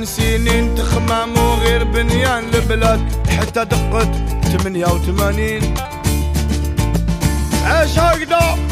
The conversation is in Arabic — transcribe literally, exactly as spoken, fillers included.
ثمان سنين تخمام وغير بنيان البلاد حتى دقت ثمانية وثمانين. ايش هكذا